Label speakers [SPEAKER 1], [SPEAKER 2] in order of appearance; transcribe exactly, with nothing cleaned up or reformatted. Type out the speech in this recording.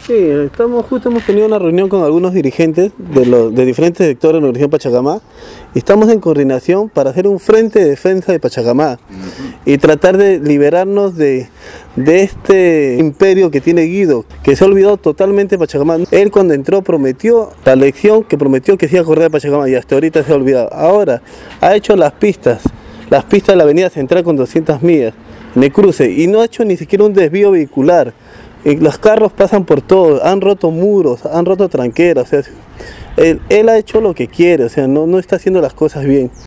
[SPEAKER 1] Sí, estamos, justo hemos tenido una reunión con algunos dirigentes de, los, de diferentes sectores de la Universidad de Pachacamá y estamos en coordinación para hacer un frente de defensa de Pachacamá uh-huh. y tratar de liberarnos de, de este imperio que tiene Guido, que se ha olvidado totalmente de Pachacamá. Él cuando entró prometió la lección que prometió que se iba a acordar de Pachacamá y hasta ahorita se ha olvidado. Ahora ha hecho las pistas, las pistas de la avenida central con doscientas millas en el cruce y no ha hecho ni siquiera un desvío vehicular. Los carros pasan por todo, han roto muros, han roto tranqueras, o sea, él, él ha hecho lo que quiere, o sea, no, no está haciendo las cosas bien.